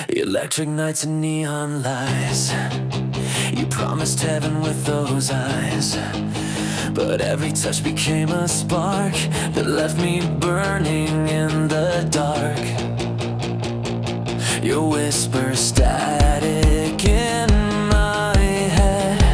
Electric nights and neon lights. You promised heaven with those eyes, but every touch became a spark that left me burning in the dark. Your whisper static in my head,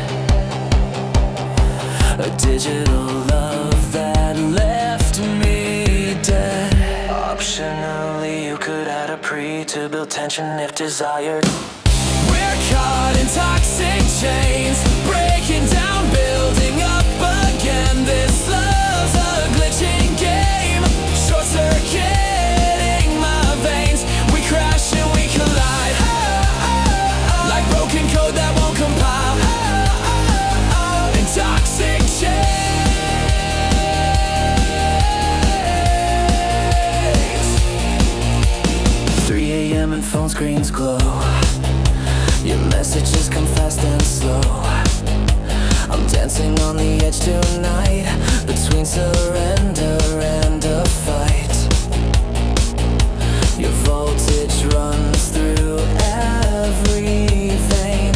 a digital love that left me dead. Optionally, you could add a pre to build tension if desired. We're caught in toxic chains, breaking down, building up again. This love's a glitching game, short-circuiting my veins. We crash and we collide, like broken code that won't compile. In toxic chains, 3 a.m. and phone screens glow. Your messages come fast and slow. I'm dancing on the edge tonight, between surrender and a fight. Your voltage runs through every vein,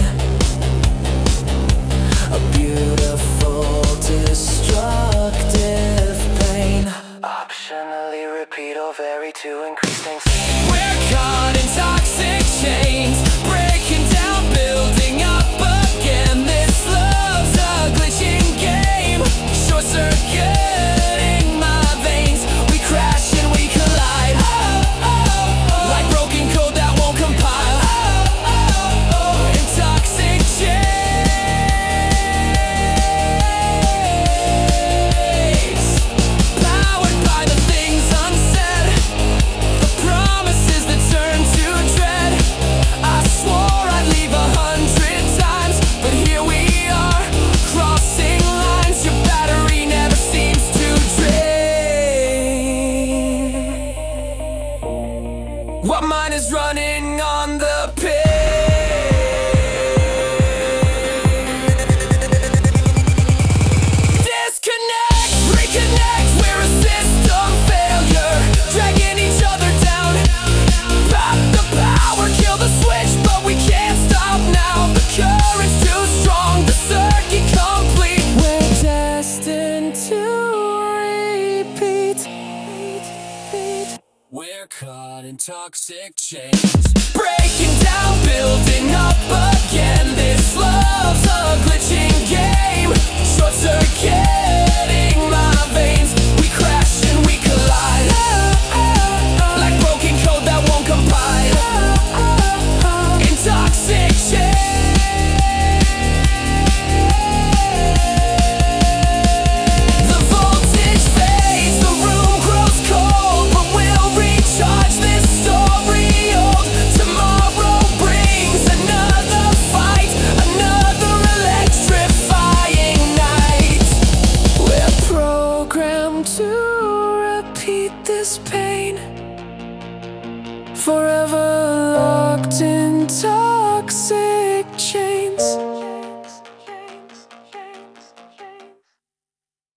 a beautiful, destructive pain. Optionally repeat ovary to increase things. We're caught in toxic chains, breaking down, building up again. This love's a glitching game, short-circuiting my veins. We crash and we collide, like broken code that won't compile. In toxic chains, powered by the things unsaid, the promises that turn to dread. I swore I'd leave 100 times, but here we are, crossing lines. Your battery never seems to drain. What mine is running on the pin. Disconnect, reconnect, we're a system failure, dragging each other down. Pop the power, kill the switch, but we can't stop now. The current's too strong, the circuit complete. We're destined to repeat. We're caught in toxic chains, breaking down, building up again. This love's a glitching game, short-circuiting my veins. We crash and we collide, like broken code that won't compile. In toxic chains, the voltage fades, the room grows cold, but we'll recharge this story old. Tomorrow brings another fight, another electrifying night. We're programmed to repeat this pain, forever locked in toxic